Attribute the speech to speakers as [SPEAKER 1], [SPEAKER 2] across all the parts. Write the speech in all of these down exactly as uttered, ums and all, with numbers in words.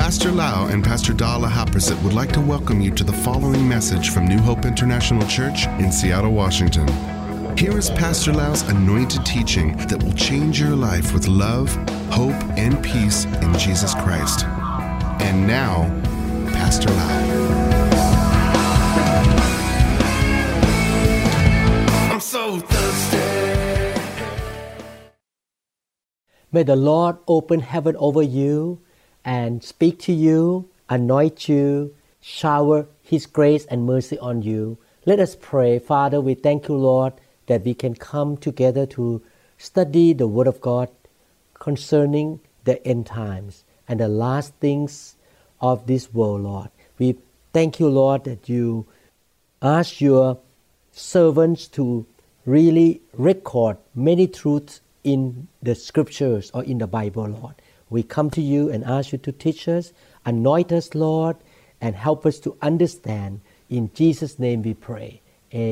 [SPEAKER 1] Pastor Lau and Pastor Dala Haprasit would like to welcome you to the following message from New Hope International Church in Seattle, Washington. Here is Pastor Lau's anointed teaching that will change your life with love, hope, and peace in Jesus Christ. And now, Pastor Lau. I'm so thirsty.
[SPEAKER 2] May the Lord open heaven over you and speak to you, anoint you, shower His grace and mercy on you. Let us pray. Father, we thank you, Lord, that we can come together to study the Word of God concerning the end times and the last things of this world, Lord. We thank you, Lord, that you ask your servants to really record many truths in the Scriptures or in the Bible, Lord. We come to you and ask you to teach us, anoint us, Lord, and help us to understand. In Jesus' name we pray.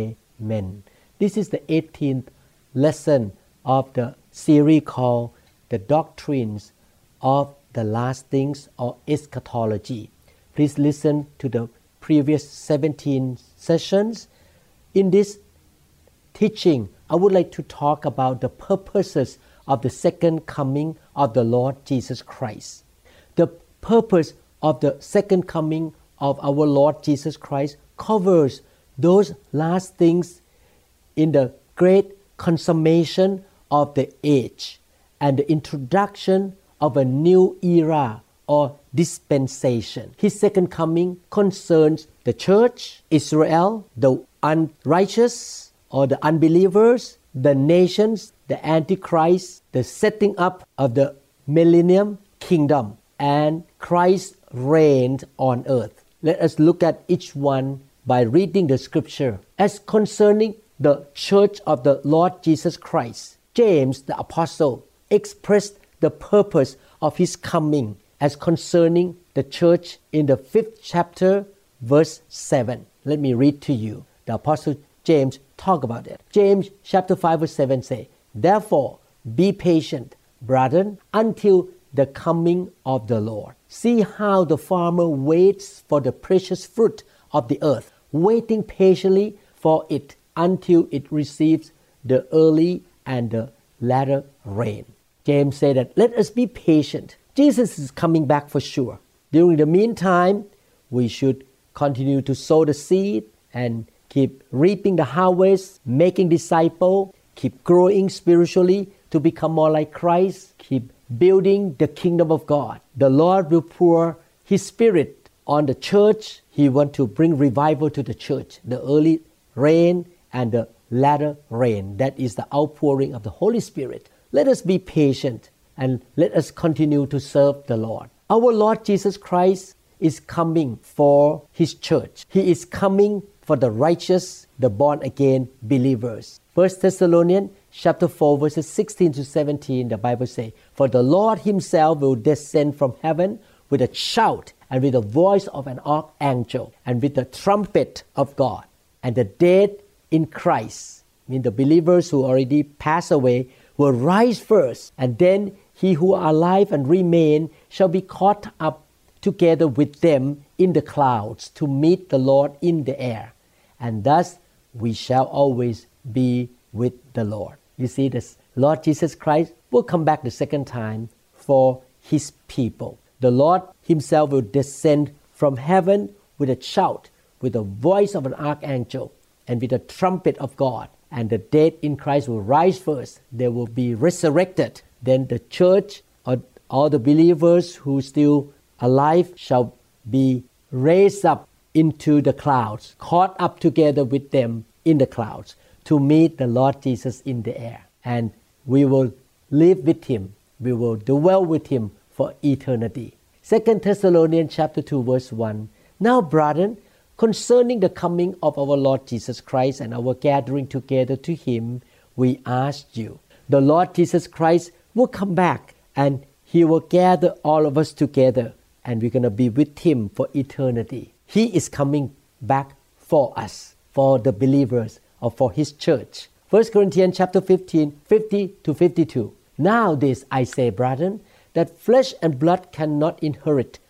[SPEAKER 2] Amen. This is the eighteenth lesson of the series called The Doctrines of the Last Things or Eschatology. Please listen to the previous seventeen sessions. In this teaching, I would like to talk about the purposes of the second coming of the Lord Jesus Christ. The purpose of the second coming of our Lord Jesus Christ covers those last things in the great consummation of the age and the introduction of a new era or dispensation. His second coming concerns the church, Israel, the unrighteous or the unbelievers, the nations, the Antichrist, the setting up of the millennium kingdom, and Christ reigned on earth. Let us look at each one by reading the scripture. As concerning the church of the Lord Jesus Christ, James the apostle expressed the purpose of his coming as concerning the church in the fifth chapter, verse seven. Let me read to you. The apostle James talk about it. James chapter five, verse seven say, "Therefore be patient, brethren, until the coming of the Lord. See how the farmer waits for the precious fruit of the earth, waiting patiently for it until it receives the early and the latter rain." James said that let us be patient. Jesus is coming back for sure. During the meantime, we should continue to sow the seed and keep reaping the harvest, making disciples, keep growing spiritually to become more like Christ, keep building the kingdom of God. The Lord will pour His Spirit on the church. He wants to bring revival to the church, the early rain and the latter rain. That is the outpouring of the Holy Spirit. Let us be patient and let us continue to serve the Lord. Our Lord Jesus Christ is coming for His church. He is coming for the righteous, the born-again believers. First Thessalonians chapter four, verses sixteen to seventeen, the Bible says, "For the Lord Himself will descend from heaven with a shout and with the voice of an archangel and with the trumpet of God. And the dead in Christ," I mean the believers who already passed away, "will rise first, and then he who are alive and remain shall be caught up together with them in the clouds to meet the Lord in the air. And thus we shall always be with the Lord." You see, the Lord Jesus Christ will come back the second time for His people. The Lord Himself will descend from heaven with a shout, with the voice of an archangel, and with the trumpet of God. And the dead in Christ will rise first. They will be resurrected. Then the church, or all the believers who still alive, shall be raised up into the clouds, caught up together with them in the clouds to meet the Lord Jesus in the air. And we will live with Him. We will dwell with Him for eternity. Second Thessalonians chapter two, verse one. "Now, brethren, concerning the coming of our Lord Jesus Christ and our gathering together to Him, we ask you." The Lord Jesus Christ will come back and He will gather all of us together, and we're going to be with Him for eternity. He is coming back for us, for the believers, or for His church. First Corinthians chapter fifteen, fifty to fifty-two. "Now this I say, brethren, that flesh and blood cannot inherit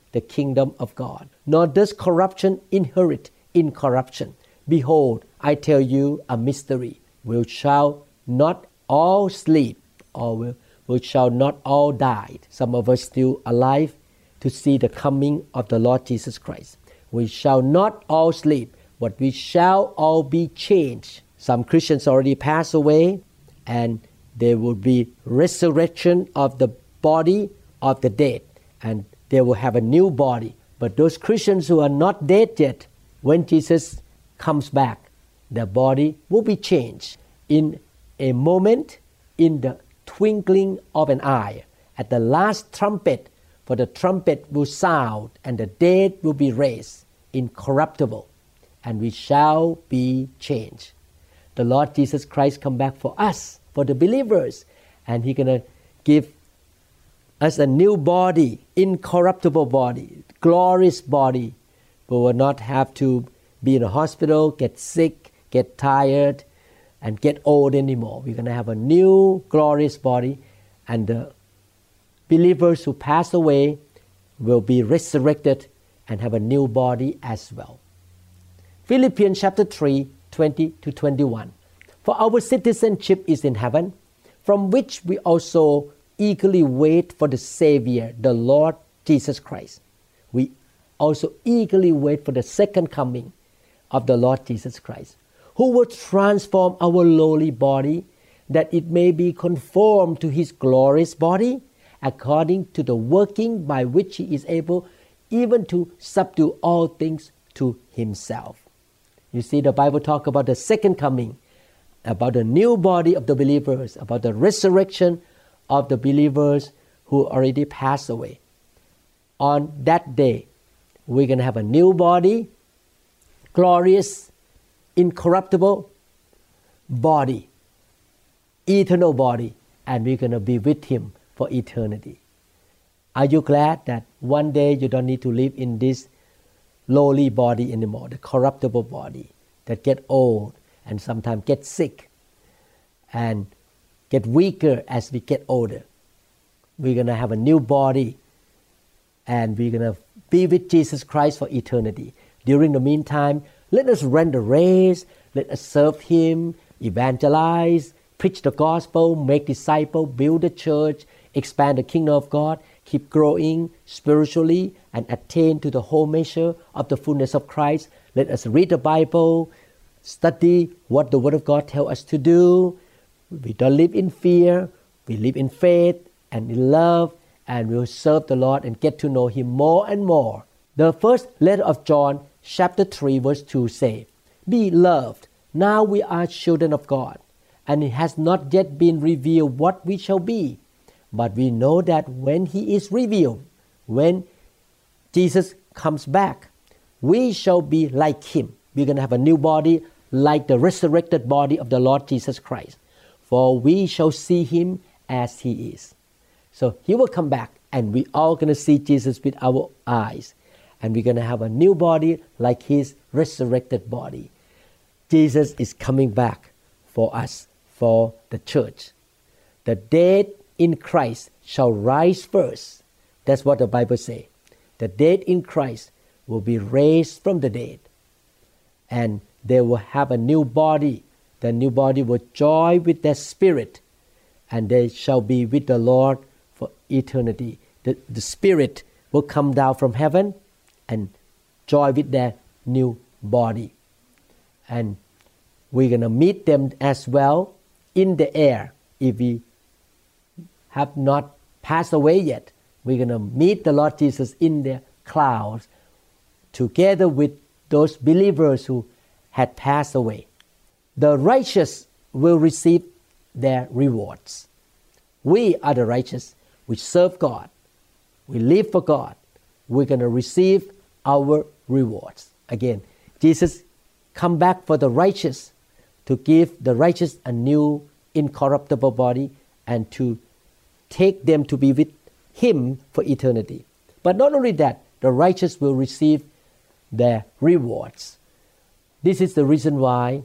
[SPEAKER 2] the kingdom of God. Nor does corruption inherit incorruption. Behold, I tell you a mystery. We shall not all sleep, or we, we shall not all die. Some of us still alive to see the coming of the Lord Jesus Christ. We shall not all sleep, but we shall all be changed. Some Christians already passed away, and there will be resurrection of the body of the dead, and they will have a new body. But those Christians who are not dead yet, when Jesus comes back, their body will be changed in a moment, in the twinkling of an eye. At the last trumpet, for the trumpet will sound, and the dead will be raised incorruptible, and we shall be changed. The Lord Jesus Christ come back for us, for the believers, and He's going to give us a new body, incorruptible body, glorious body. We will not have to be in a hospital, get sick, get tired, and get old anymore. We're going to have a new glorious body, and the believers who pass away will be resurrected and have a new body as well. Philippians chapter three, twenty to twenty-one. For our citizenship is in heaven, from which we also eagerly wait for the Savior, the Lord Jesus Christ. We also eagerly wait for the second coming of the Lord Jesus Christ, who will transform our lowly body, that it may be conformed to His glorious body, according to the working by which He is able even to subdue all things to Himself. You see, the Bible talks about the second coming, about the new body of the believers, about the resurrection of the believers who already passed away. On that day, we're going to have a new body, glorious, incorruptible body, eternal body, and we're going to be with Him for eternity. Are you glad that one day you don't need to live in this lowly body anymore, the corruptible body that get old and sometimes get sick and get weaker as we get older? We're going to have a new body, and we're going to be with Jesus Christ for eternity. During the meantime, let us run the race, let us serve Him, evangelize, preach the gospel, make disciples, build the church, expand the kingdom of God, keep growing spiritually, and attain to the whole measure of the fullness of Christ. Let us read the Bible, study what the Word of God tells us to do. We don't live in fear, we live in faith and in love, and we'll serve the Lord and get to know Him more and more. The first letter of John, chapter three, verse two say, Beloved, now we are children of God, and it has not yet been revealed what we shall be. But we know that when He is revealed, when Jesus comes back, we shall be like Him. We're going to have a new body like the resurrected body of the Lord Jesus Christ. For we shall see Him as He is. So He will come back, and we all going to see Jesus with our eyes. And we're going to have a new body like His resurrected body. Jesus is coming back for us, for the church. The dead in Christ shall rise first. That's what the Bible says. The dead in Christ will be raised from the dead, and they will have a new body. The new body will join with their spirit, and they shall be with the Lord for eternity. The, the spirit will come down from heaven and join with their new body. And we're going to meet them as well in the air. If we have not passed away yet, we're going to meet the Lord Jesus in the clouds together with those believers who had passed away. The righteous will receive their rewards. We are the righteous. We serve God. We live for God. We're going to receive our rewards. Again, Jesus come back for the righteous, to give the righteous a new incorruptible body and to take them to be with Him for eternity. But not only that, the righteous will receive their rewards. This is the reason why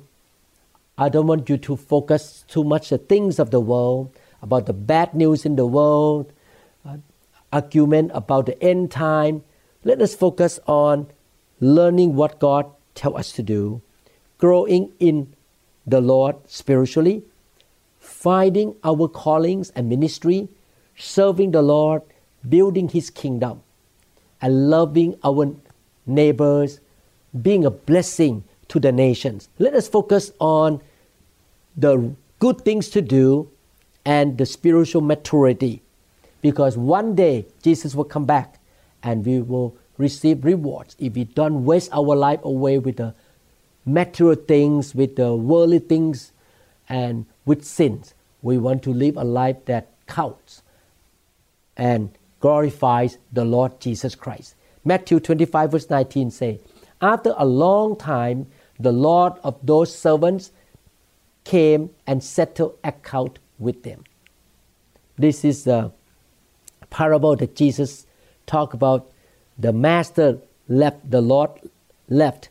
[SPEAKER 2] I don't want you to focus too much on the things of the world, about the bad news in the world, uh, argument about the end time. Let us focus on learning what God tells us to do, growing in the Lord spiritually, finding our callings and ministry, serving the Lord, building His kingdom, and loving our neighbors, being a blessing to the nations. Let us focus on the good things to do and the spiritual maturity, because one day Jesus will come back and we will receive rewards if we don't waste our life away with the material things, with the worldly things, and with sins. We want to live a life that counts and glorifies the Lord Jesus Christ. Matthew twenty-five verse nineteen say, after a long time, the Lord of those servants came and settled account with them. This is the parable that Jesus talked about. The master left, the Lord left,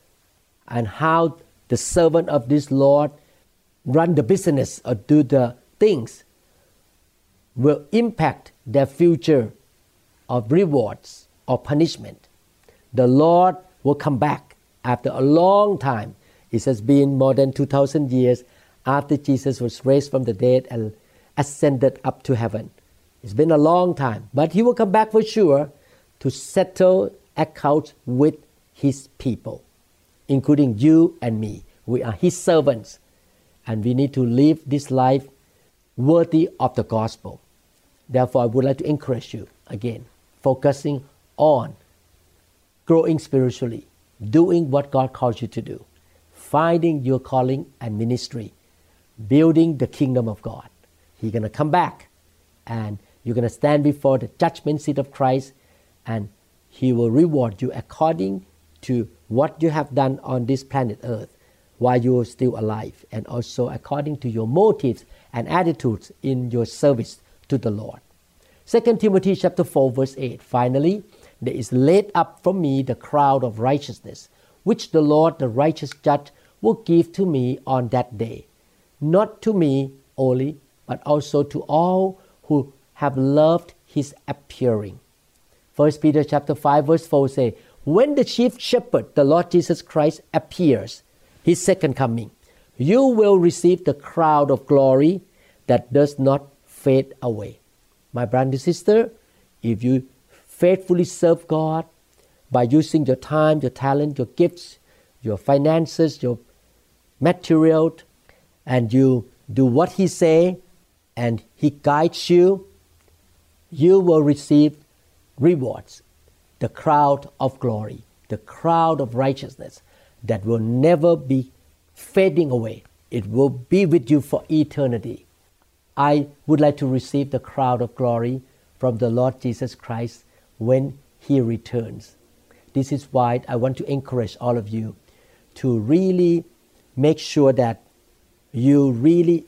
[SPEAKER 2] and how the servant of this Lord run the business or do the things will impact their future of rewards or punishment. The Lord will come back after a long time. It has been more than two thousand years after Jesus was raised from the dead and ascended up to heaven. It's been a long time, but He will come back for sure to settle accounts with His people, including you and me. We are His servants, and we need to live this life worthy of the gospel. Therefore, I would like to encourage you again, focusing on growing spiritually, doing what God calls you to do, finding your calling and ministry, building the kingdom of God. He's going to come back, and you're going to stand before the judgment seat of Christ, and He will reward you according to what you have done on this planet Earth while you are still alive, and also according to your motives and attitudes in your service to the Lord. Second Timothy chapter four verse eight, finally, there is laid up for me the crown of righteousness, which the Lord, the righteous judge, will give to me on that day, not to me only, but also to all who have loved His appearing. First Peter chapter five verse four say, when the chief shepherd, the Lord Jesus Christ, appears, His second coming, you will receive the crown of glory that does not fade away. My brother and sister, if you faithfully serve God by using your time, your talent, your gifts, your finances, your material, and you do what He say, and He guides you, you will receive rewards, the crown of glory, the crown of righteousness that will never be fading away. It will be with you for eternity. I would like to receive the crown of glory from the Lord Jesus Christ when He returns. This is why I want to encourage all of you to really make sure that you really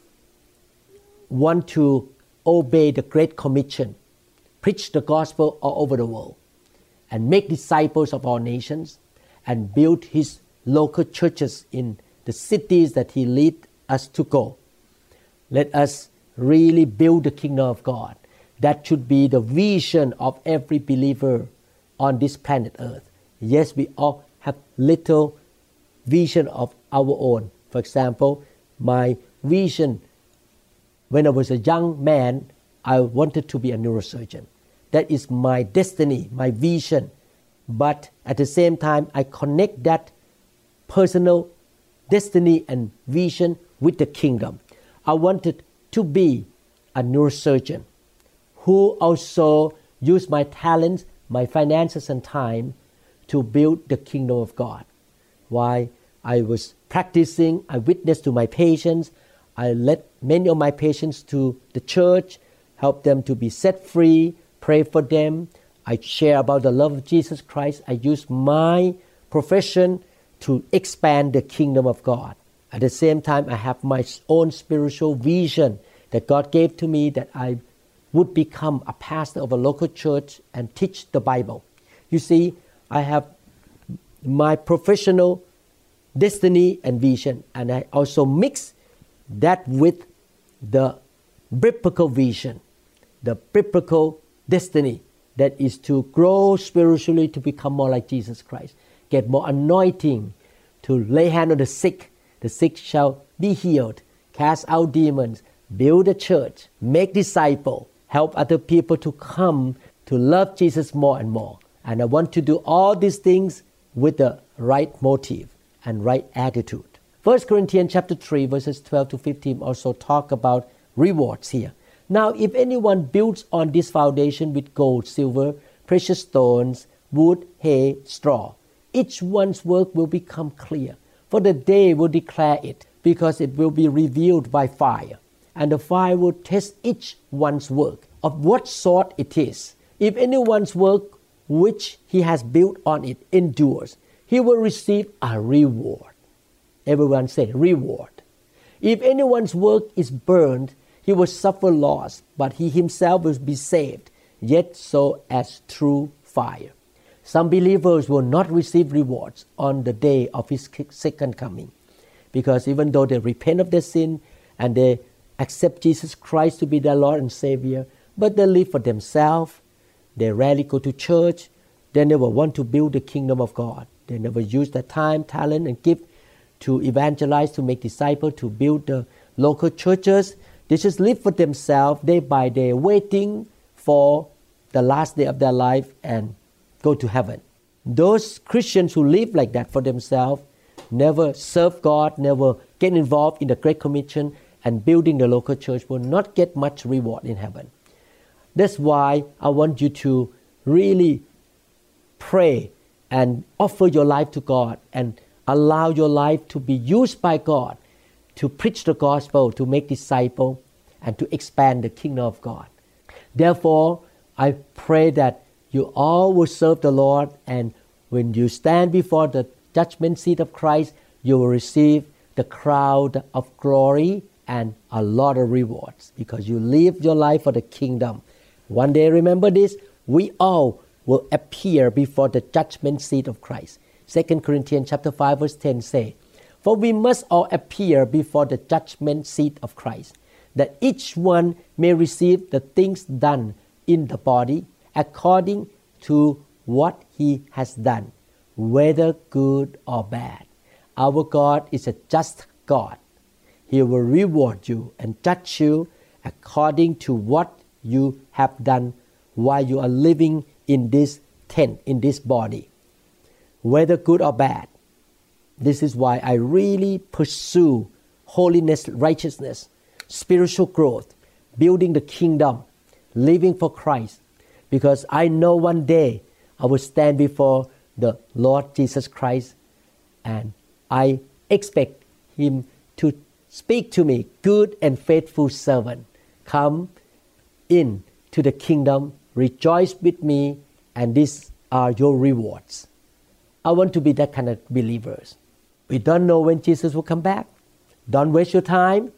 [SPEAKER 2] want to obey the Great Commission, preach the gospel all over the world, and make disciples of all nations, and build His local churches in the cities that He leads us to go. Let us really build the kingdom of God. That should be the vision of every believer on this planet Earth. Yes, we all have little vision of our own. For example, my vision when I was a young man, I wanted to be a neurosurgeon. That is my destiny, my vision. But at the same time, I connect that personal destiny and vision with the kingdom. I wanted to be a neurosurgeon who also use my talents, my finances and time to build the kingdom of God. While I was practicing, I witnessed to my patients. I led many of my patients to the church, help them to be set free, pray for them. I share about the love of Jesus Christ. I use my profession to expand the kingdom of God. At the same time, I have my own spiritual vision that God gave to me, that I would become a pastor of a local church and teach the Bible. You see, I have my professional destiny and vision, and I also mix that with the biblical vision, the biblical destiny that is to grow spiritually to become more like Jesus Christ. Get more anointing to lay hand on the sick. The sick shall be healed. Cast out demons. Build a church. Make disciples. Help other people to come to love Jesus more and more. And I want to do all these things with the right motive and right attitude. First Corinthians chapter three verses twelve to fifteen also talk about rewards here. Now if anyone builds on this foundation with gold, silver, precious stones, wood, hay, straw, each one's work will become clear, for the day will declare it, because it will be revealed by fire. And the fire will test each one's work, of what sort it is. If anyone's work which he has built on it endures, he will receive a reward. Everyone say reward. If anyone's work is burned, he will suffer loss, but he himself will be saved, yet so as through fire. Some believers will not receive rewards on the day of his second coming, because even though they repent of their sin and they accept Jesus Christ to be their Lord and Savior, but they live for themselves, they rarely go to church, they never want to build the kingdom of God. They never use their time, talent, and gift to evangelize, to make disciples, to build the local churches. They just live for themselves day by day, waiting for the last day of their life and go to heaven. Those Christians who live like that for themselves, never serve God, never get involved in the Great Commission and building the local church, will not get much reward in heaven. That's why I want you to really pray and offer your life to God and allow your life to be used by God to preach the gospel, to make disciples, and to expand the kingdom of God. Therefore, I pray that you all will serve the Lord, and when you stand before the judgment seat of Christ, you will receive the crown of glory and a lot of rewards, because you live your life for the kingdom. One day, remember this, we all will appear before the judgment seat of Christ. Second Corinthians chapter five verse ten say, for we must all appear before the judgment seat of Christ, that each one may receive the things done in the body according to what he has done, whether good or bad. Our God is a just God. He will reward you and judge you according to what you have done while you are living in this tent, in this body, whether good or bad. This is why I really pursue holiness, righteousness, spiritual growth, building the kingdom, living for Christ, because I know one day I will stand before the Lord Jesus Christ, and I expect Him to speak to me, good and faithful servant, come in to the kingdom, rejoice with me, and these are your rewards. I want to be that kind of believers. We don't know when Jesus will come back. Don't waste your time.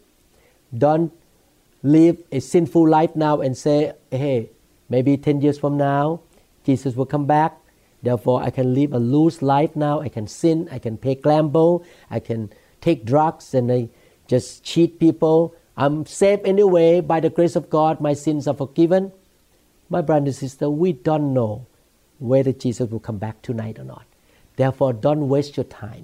[SPEAKER 2] Don't live a sinful life now and say, hey, maybe ten years from now, Jesus will come back. Therefore, I can live a loose life now. I can sin. I can pay gamble. I can take drugs and I just cheat people. I'm saved anyway. By the grace of God, my sins are forgiven. My brother and sister, we don't know whether Jesus will come back tonight or not. Therefore, don't waste your time.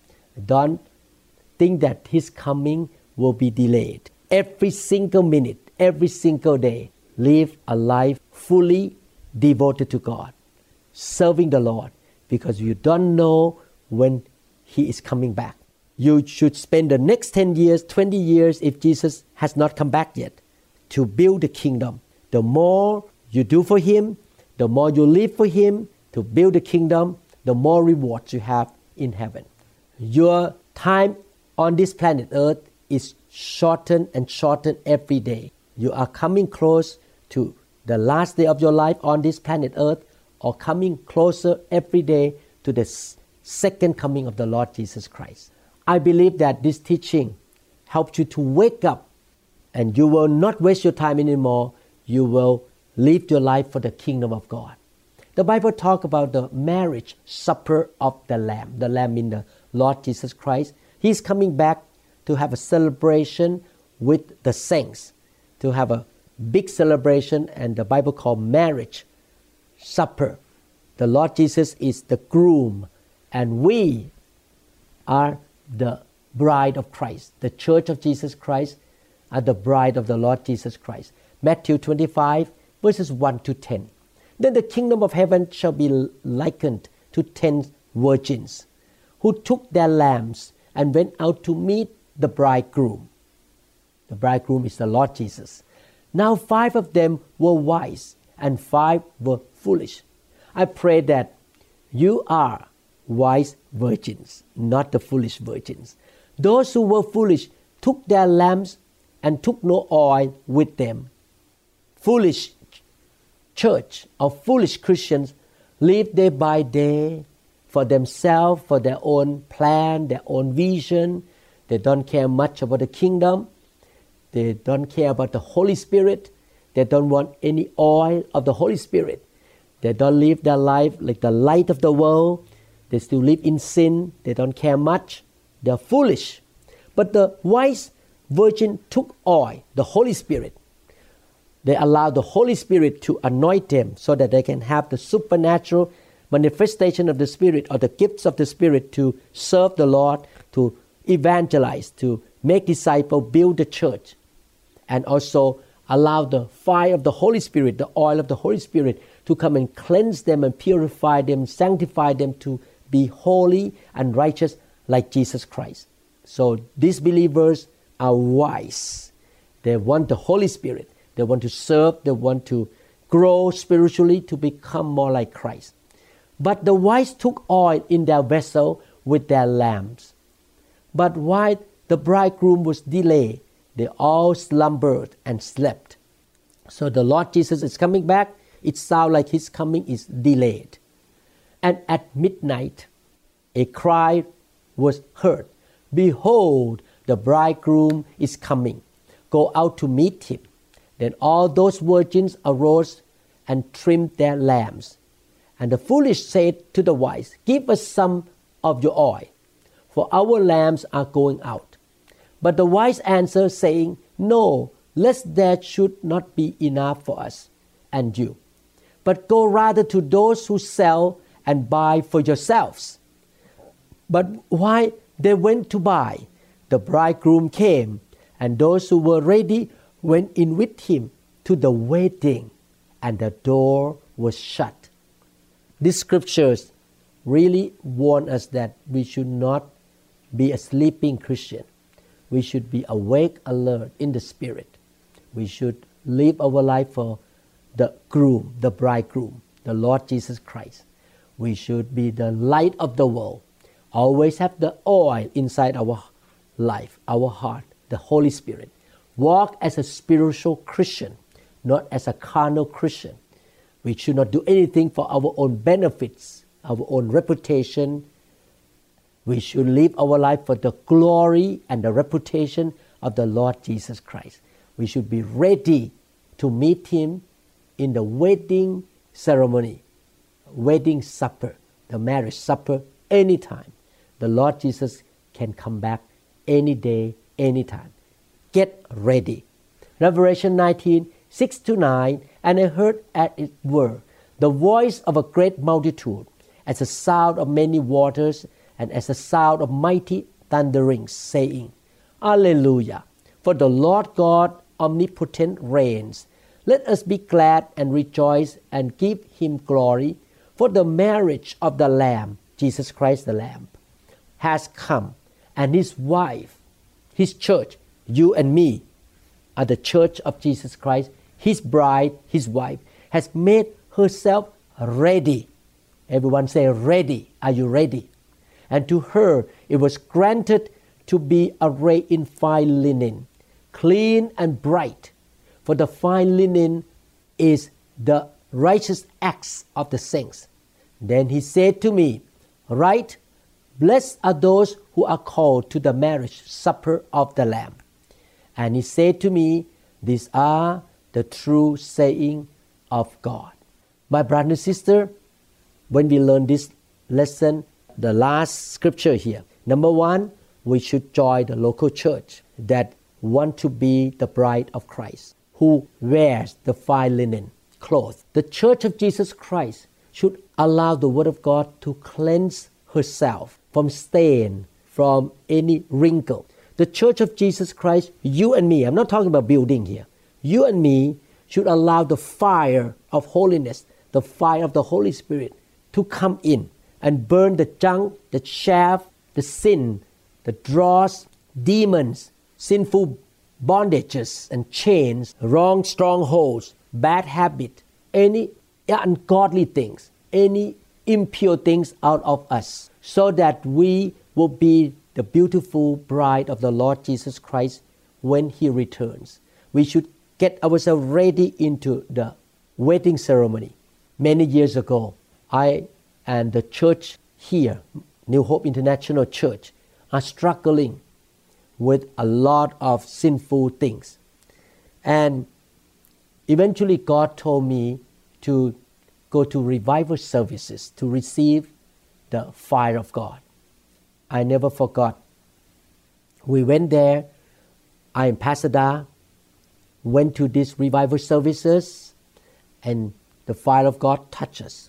[SPEAKER 2] Don't think that His coming will be delayed. Every single minute, every single day, live a life fully devoted to God, serving the Lord, because you don't know when He is coming back. You should spend the next ten years, twenty years, if Jesus has not come back yet, to build the kingdom. The more you do for Him, the more you live for Him to build the kingdom, the more rewards you have in heaven. Your time on this planet Earth is shortened and shortened every day. You are coming close to the last day of your life on this planet Earth, or coming closer every day to the second coming of the Lord Jesus Christ. I believe that this teaching helps you to wake up, and you will not waste your time anymore. You will live your life for the kingdom of God. The Bible talks about the marriage supper of the Lamb. The Lamb in the Lord Jesus Christ. He's coming back to have a celebration with the saints, to have a big celebration, and the Bible called marriage supper. The Lord Jesus is the groom, and we are the bride of Christ. The church of Jesus Christ are the bride of the Lord Jesus Christ. Matthew twenty-five, verses one to ten. Then the kingdom of heaven shall be likened to ten virgins, who took their lamps and went out to meet the bridegroom. The bridegroom is the Lord Jesus. Now five of them were wise, and five were foolish. I pray that you are wise virgins, not the foolish virgins. Those who were foolish took their lamps and took no oil with them. Foolish church or foolish Christians live day by day for themselves, for their own plan, their own vision. They don't care much about the kingdom. They don't care about the Holy Spirit. They don't want any oil of the Holy Spirit. They don't live their life like the light of the world. They still live in sin. They don't care much. They're foolish. But the wise virgin took oil, the Holy Spirit. They allowed the Holy Spirit to anoint them so that they can have the supernatural manifestation of the Spirit or the gifts of the Spirit to serve the Lord, to evangelize, to make disciples, build the church, and also allow the fire of the Holy Spirit, the oil of the Holy Spirit, to come and cleanse them and purify them, sanctify them to be holy and righteous like Jesus Christ. So these believers are wise. They want the Holy Spirit. They want to serve. They want to grow spiritually to become more like Christ. But the wise took oil in their vessel with their lamps. But while the bridegroom was delayed, they all slumbered and slept. So the Lord Jesus is coming back. It sounds like his coming is delayed. And at midnight, a cry was heard. Behold, the bridegroom is coming. Go out to meet him. Then all those virgins arose and trimmed their lamps. And the foolish said to the wise, give us some of your oil, for our lamps are going out. But the wise answered, saying, no, lest there should not be enough for us and you. But go rather to those who sell and buy for yourselves. But while they went to buy, the bridegroom came, and those who were ready went in with him to the wedding, and the door was shut. These scriptures really warn us that we should not be a sleeping Christian. We should be awake, alert in the Spirit. We should live our life for the groom, the bridegroom, the Lord Jesus Christ. We should be the light of the world. Always have the oil inside our life, our heart, the Holy Spirit. Walk as a spiritual Christian, not as a carnal Christian. We should not do anything for our own benefits, our own reputation. We should live our life for the glory and the reputation of the Lord Jesus Christ. We should be ready to meet him in the wedding ceremony, wedding supper, the marriage supper, anytime. The Lord Jesus can come back any day, anytime. Get ready. Revelation nineteen, six to nine, and I heard as it were the voice of a great multitude, as the sound of many waters, and as the sound of mighty thunderings, saying, Alleluia! For the Lord God omnipotent reigns. Let us be glad and rejoice and give him glory, for the marriage of the Lamb, Jesus Christ the Lamb, has come, and his wife, his church, you and me, are the church of Jesus Christ. His bride, his wife, has made herself ready. Everyone say ready. Are you ready? And to her it was granted to be arrayed in fine linen, clean and bright. For the fine linen is the righteous acts of the saints. Then he said to me, Write, blessed are those who are called to the marriage supper of the Lamb. And he said to me, These are the true saying of God. My brother and sister, when we learn this lesson, the last scripture here, number one, we should join the local church that want to be the bride of Christ, who wears the fine linen, clothes. The church of Jesus Christ should allow the Word of God to cleanse herself from stain, from any wrinkle. The church of Jesus Christ, you and me, I'm not talking about building here. You and me should allow the fire of holiness, the fire of the Holy Spirit to come in and burn the junk, the chaff, the sin, the dross, demons, sinful bondages and chains, wrong strongholds, bad habit, any ungodly things, any impure things out of us, so that we will be the beautiful bride of the Lord Jesus Christ when He returns. We should get ourselves ready into the wedding ceremony. Many years ago, I and the church here, New Hope International Church, are struggling with a lot of sinful things. And eventually God told me to go to revival services to receive the fire of God. I never forgot. We went there. I and Pastor Da went to these revival services, and the fire of God touched us.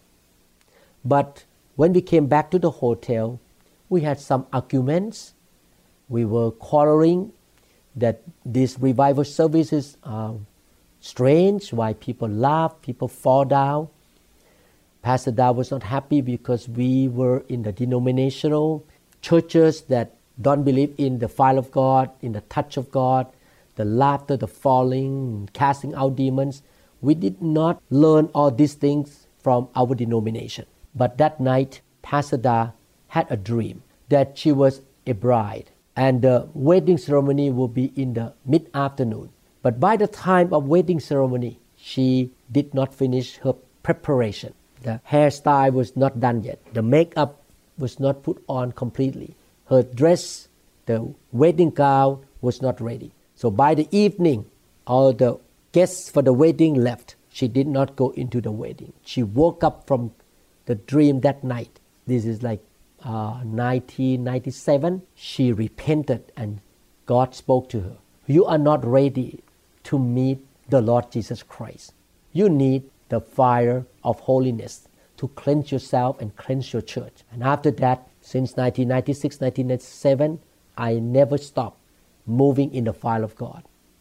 [SPEAKER 2] But when we came back to the hotel, we had some arguments. We were quarreling that these revival services are strange, why people laugh, people fall down. Pastor Da was not happy because we were in the denominational churches that don't believe in the fire of God, in the touch of God, the laughter, the falling, casting out demons. We did not learn all these things from our denomination. But that night, Pastor Da had a dream that she was a bride, and the wedding ceremony will be in the mid-afternoon. But by the time of wedding ceremony, she did not finish her preparation. The hairstyle was not done yet. The makeup was not put on completely. Her dress, the wedding gown, was not ready. So by the evening, all the guests for the wedding left. She did not go into the wedding. She woke up from the dream that night. This is like uh, nineteen ninety-seven. She repented and God spoke to her. You are not ready to meet the Lord Jesus Christ. You need the fire of holiness to cleanse yourself and cleanse your church. And after that, since nineteen ninety-six, nineteen ninety-seven, I never stopped moving in the fire of God.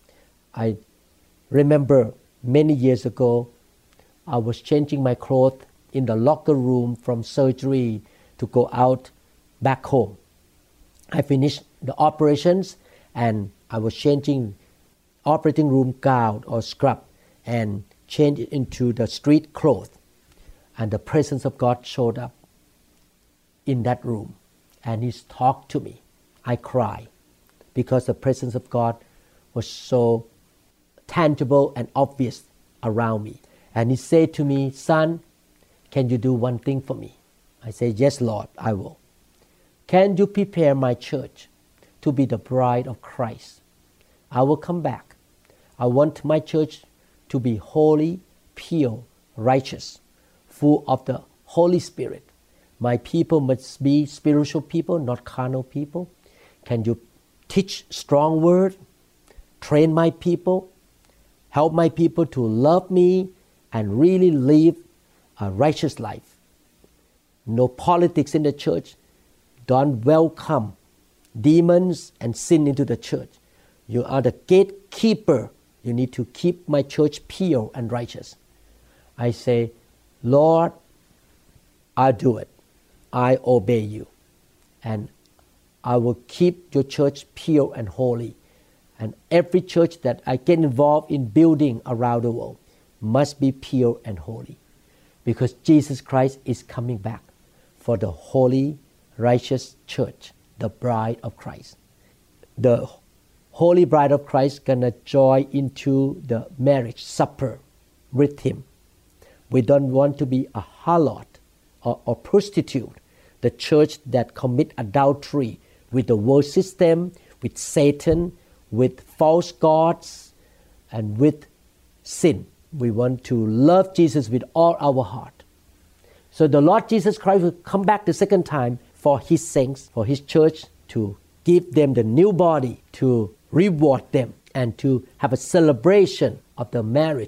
[SPEAKER 2] I remember many years ago, I was changing my clothes in the locker room from surgery to go out back home. I finished the operations and I was changing operating room gown or scrub and changed it into the street clothes. And the presence of God showed up in that room and He talked to me. I cried because the presence of God was so tangible and obvious around me. And He said to me, "Son, can you do one thing for me?" I said, "Yes, Lord, I will." "Can you prepare my church to be the bride of Christ? I will come back. I want my church to be holy, pure, righteous, full of the Holy Spirit. My people must be spiritual people, not carnal people. Can you teach strong word, train my people, help my people to love me and really live a righteous life? No politics in the church. Don't welcome demons and sin into the church. You are the gatekeeper. You need to keep my church pure and righteous." I say, "Lord, I'll do it. I obey you. And I will keep your church pure and holy. And every church that I get involved in building around the world must be pure and holy. Because Jesus Christ is coming back for the holy, righteous church, the bride of Christ. The holy bride of Christ gonna join into the marriage supper with Him. We don't want to be a harlot or, or prostitute, the church that commit adultery with the world system, with Satan, with false gods, and with sin. We want to love Jesus with all our heart. So the Lord Jesus Christ will come back the second time for His saints, for His church, to give them the new body, to reward them, and to have a celebration of the marriage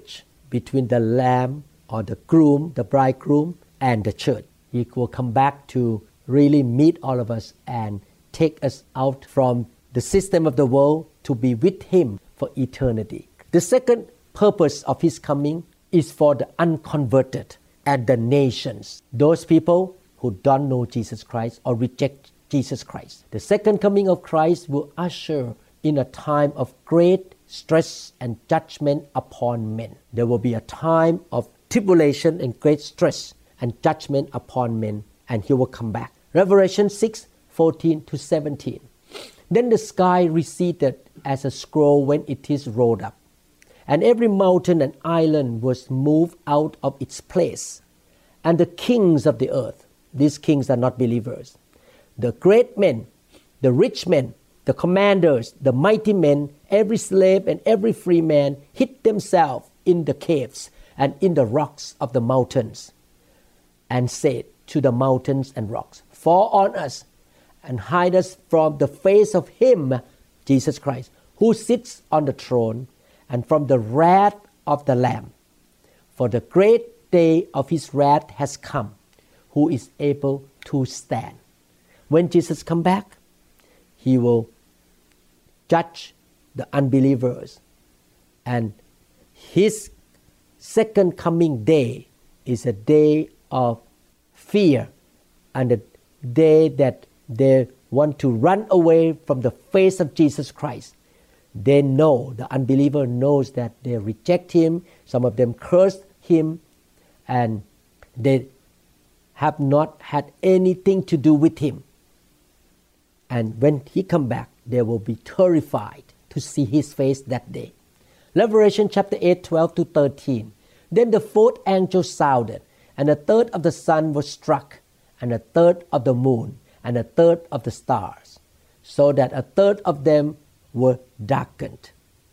[SPEAKER 2] between the lamb or the groom, the bridegroom, and the church. He will come back to really meet all of us and take us out from the system of the world to be with Him for eternity. The second purpose of His coming is for the unconverted and the nations, those people who don't know Jesus Christ or reject Jesus Christ. The second coming of Christ will usher in a time of great stress and judgment upon men. There will be a time of tribulation and great stress and judgment upon men, and He will come back. Revelation six, fourteen to seventeen. Then the sky receded as a scroll when it is rolled up, and every mountain and island was moved out of its place. And the kings of the earth, these kings are not believers, the great men, the rich men, the commanders, the mighty men, every slave and every free man hid themselves in the caves and in the rocks of the mountains, and said to the mountains and rocks, fall on us and hide us from the face of Him, Jesus Christ, who sits on the throne, and from the wrath of the Lamb. For the great day of His wrath has come, who is able to stand. When Jesus comes back, He will judge the unbelievers, and His second coming day is a day of fear and a day that they want to run away from the face of Jesus Christ. They know, the unbeliever knows that they reject Him, some of them curse Him, and they have not had anything to do with Him. And when He comes back, they will be terrified to see His face that day. Revelation chapter eight, twelve to thirteen. Then the fourth angel sounded, and a third of the sun was struck, and a third of the moon, and a third of the stars, so that a third of them were darkened.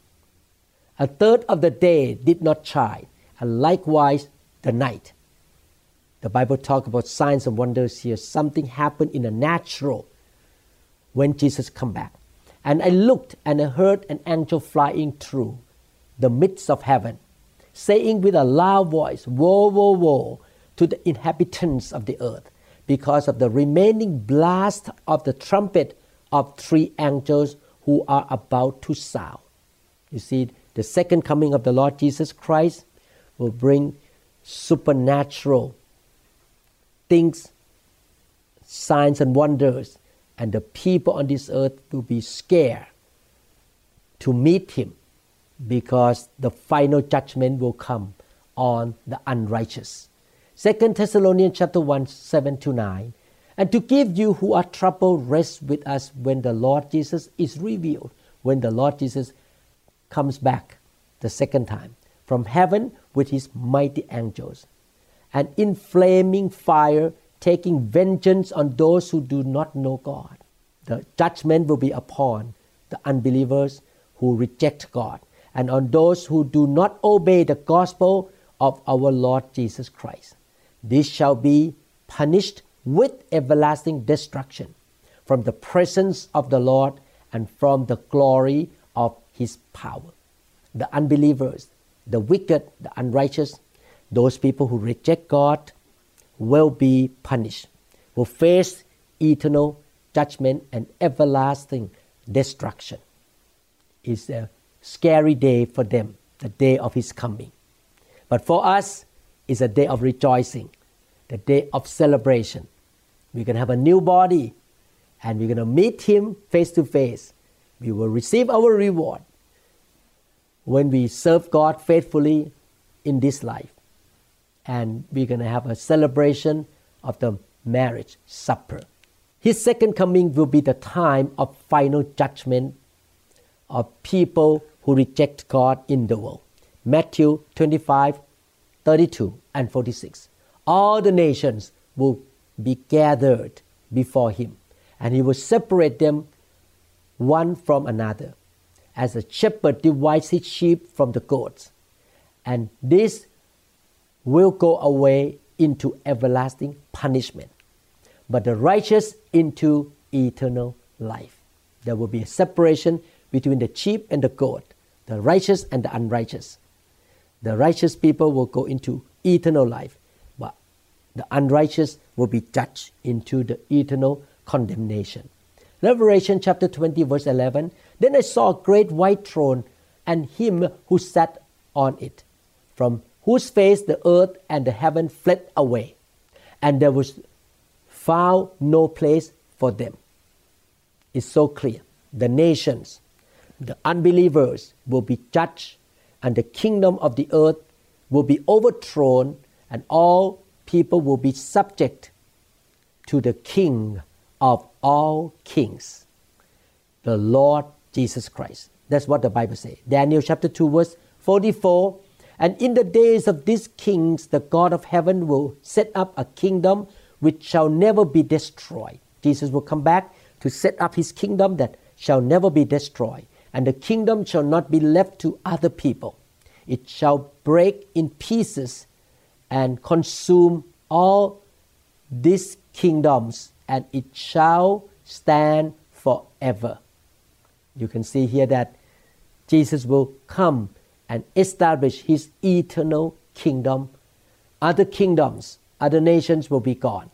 [SPEAKER 2] A third of the day did not shine, and likewise the night. The Bible talks about signs and wonders here. Something happened in the natural when Jesus come back. And I looked and I heard an angel flying through the midst of heaven, saying with a loud voice, woe, woe, woe to the inhabitants of the earth, because of the remaining blast of the trumpet of three angels who are about to sound. You see, the second coming of the Lord Jesus Christ will bring supernatural things, signs and wonders, and the people on this earth will be scared to meet Him, because the final judgment will come on the unrighteous. Second Thessalonians chapter one, seven to nine. And to give you who are troubled rest with us when the Lord Jesus is revealed, when the Lord Jesus comes back the second time from heaven with His mighty angels, and in flaming fire, taking vengeance on those who do not know God. The judgment will be upon the unbelievers who reject God, and on those who do not obey the gospel of our Lord Jesus Christ. This shall be punished with everlasting destruction from the presence of the Lord and from the glory of His power. The unbelievers, the wicked, the unrighteous, those people who reject God will be punished, will face eternal judgment and everlasting destruction. It's a scary day for them, the day of His coming. But for us, it's a day of rejoicing, the day of celebration. We're going to have a new body, and we're going to meet Him face to face. We will receive our reward when we serve God faithfully in this life. And we're going to have a celebration of the marriage supper. His second coming will be the time of final judgment of people who reject God in the world. Matthew twenty-five, thirty-two and forty-six. All the nations will be gathered before Him, and He will separate them one from another, as a shepherd divides his sheep from the goats. And this will go away into everlasting punishment, but the righteous into eternal life. There will be a separation between the sheep and the goat, the righteous and the unrighteous. The righteous people will go into eternal life, but the unrighteous will be judged into the eternal condemnation. Revelation chapter twenty verse eleven, then I saw a great white throne and him who sat on it, from whose face the earth and the heaven fled away, and there was found no place for them. It's so clear. The nations, the unbelievers will be judged, and the kingdom of the earth will be overthrown, and all people will be subject to the King of all kings, the Lord Jesus Christ. That's what the Bible says. Daniel chapter two verse forty-four, and in the days of these kings, the God of heaven will set up a kingdom which shall never be destroyed. Jesus will come back to set up his kingdom that shall never be destroyed. And the kingdom shall not be left to other people. It shall break in pieces and consume all these kingdoms, and it shall stand forever. You can see here that Jesus will come and establish his eternal kingdom. Other kingdoms, other nations will be gone.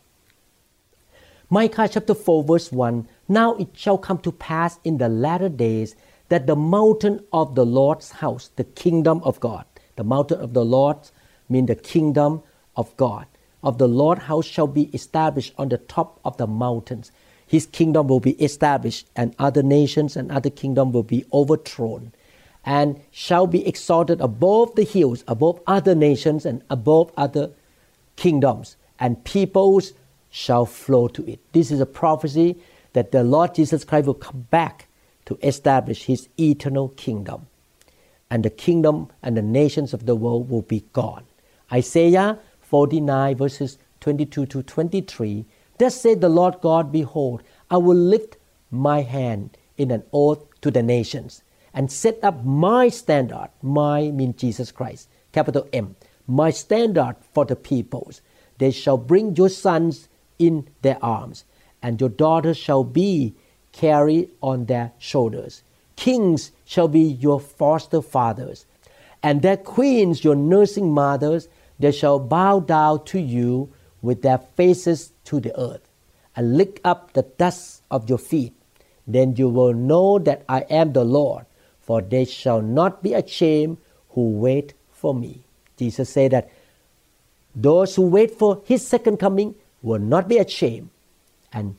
[SPEAKER 2] Micah chapter four verse one, now it shall come to pass in the latter days that the mountain of the Lord's house, the kingdom of God, the mountain of the Lord means the kingdom of God, of the Lord's house shall be established on the top of the mountains. His kingdom will be established, and other nations and other kingdoms will be overthrown, and shall be exalted above the hills, above other nations and above other kingdoms, and peoples shall flow to it. This is a prophecy that the Lord Jesus Christ will come back to establish his eternal kingdom. And the kingdom and the nations of the world will be gone. Isaiah forty-nine verses twenty-two to twenty-three, thus said the Lord God, behold, I will lift my hand in an oath to the nations, and set up my standard, my means Jesus Christ, capital M, my standard for the peoples. They shall bring your sons in their arms, and your daughters shall be carried on their shoulders. Kings shall be your foster fathers, and their queens your nursing mothers. They shall bow down to you with their faces to the earth, and lick up the dust of your feet. Then you will know that I am the Lord, for they shall not be ashamed who wait for me. Jesus said that those who wait for his second coming will not be ashamed, and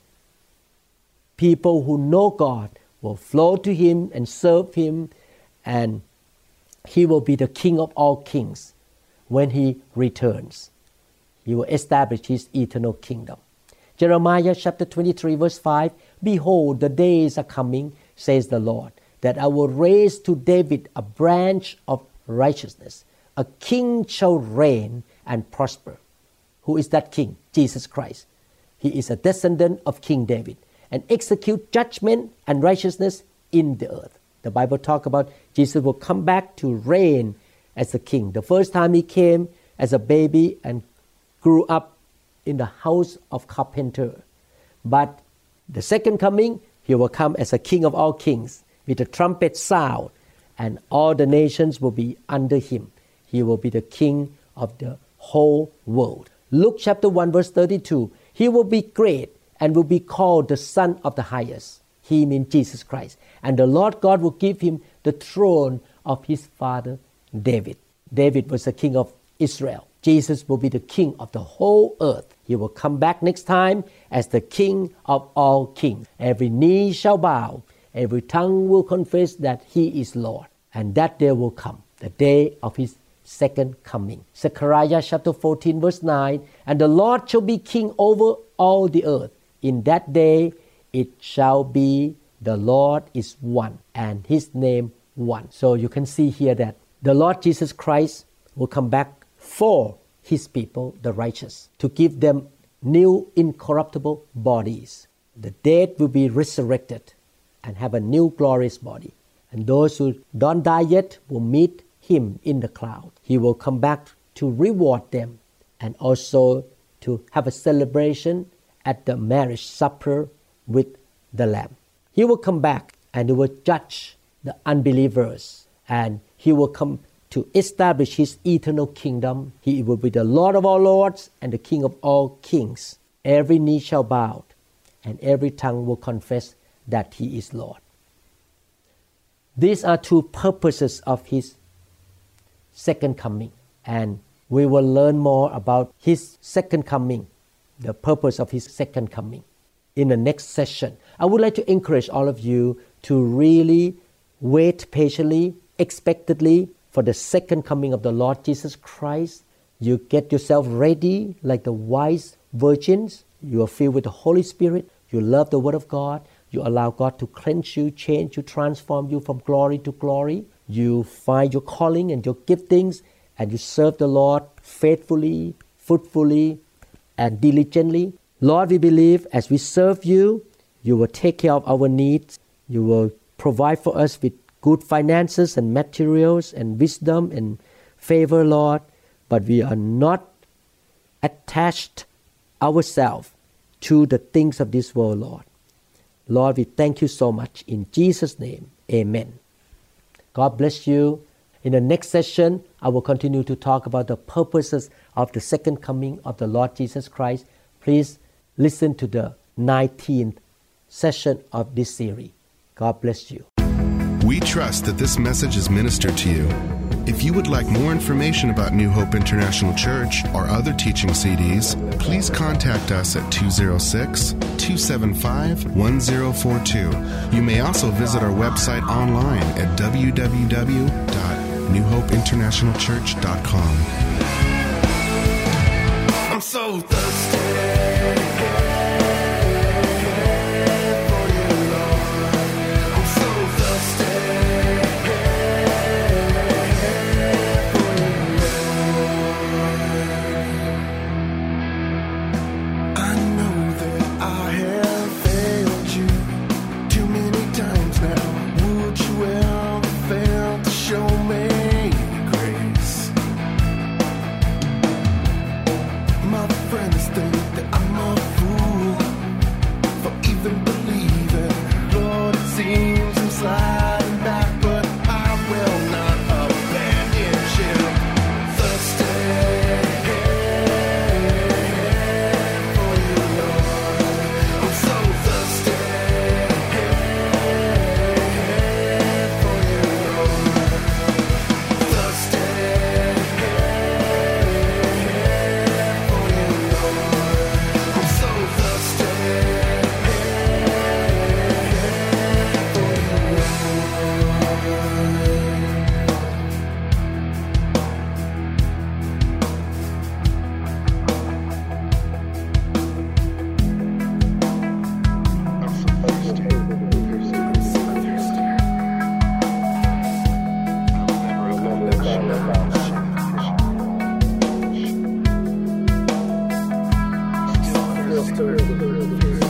[SPEAKER 2] people who know God will flow to him and serve him, and he will be the King of all kings when he returns. He will establish his eternal kingdom. Jeremiah chapter twenty-three verse five, behold, the days are coming, says the Lord, that I will raise to David a branch of righteousness. A king shall reign and prosper. Who is that king? Jesus Christ. He is a descendant of King David, and execute judgment and righteousness in the earth. The Bible talks about Jesus will come back to reign as a king. The first time he came as a baby and grew up in the house of carpenter. But the second coming, he will come as a king of all kings with a trumpet sound, and all the nations will be under him. He will be the king of the whole world. Luke chapter one verse thirty-two, he will be great and will be called the Son of the Highest. He means Jesus Christ. And the Lord God will give him the throne of his father David. David was the king of Israel. Jesus will be the king of the whole earth. He will come back next time as the King of all kings. Every knee shall bow, every tongue will confess that he is Lord. And that day will come, the day of his second coming. Zechariah chapter fourteen verse nine, and the Lord shall be king over all the earth. In that day it shall be the Lord is one, and his name one. So you can see here that the Lord Jesus Christ will come back for his people, the righteous, to give them new incorruptible bodies. The dead will be resurrected and have a new glorious body. And those who don't die yet will meet him in the cloud. He will come back to reward them, and also to have a celebration at the marriage supper with the Lamb. He will come back and he will judge the unbelievers, and he will come to establish His eternal kingdom. He will be the Lord of all lords and the King of all kings. Every knee shall bow, and every tongue will confess that He is Lord. These are two purposes of His second coming, and we will learn more about His second coming, the purpose of His second coming, in the next session. I would like to encourage all of you to really wait patiently, expectantly for the second coming of the Lord Jesus Christ. You get yourself ready like the wise virgins. You are filled with the Holy Spirit. You love the Word of God. You allow God to cleanse you, change you, transform you from glory to glory. You find your calling and your giftings, and you serve the Lord faithfully, fruitfully, and diligently. Lord, we believe as we serve you, you will take care of our needs. You will provide for us with good finances and materials and wisdom and favor, Lord. But we are not attached ourselves to the things of this world, Lord. Lord, we thank you so much. In Jesus' name, amen. God bless you. In the next session, I will continue to talk about the purposes of the second coming of the Lord Jesus Christ. Please listen to the nineteenth session of this series. God bless you.
[SPEAKER 1] We trust that this message is ministered to you. If you would like more information about New Hope International Church or other teaching C Ds, please contact us at two oh six, two seven five, one oh four two. You may also visit our website online at w w w dot new hope international church dot com. I'm so thirsty.
[SPEAKER 3] Still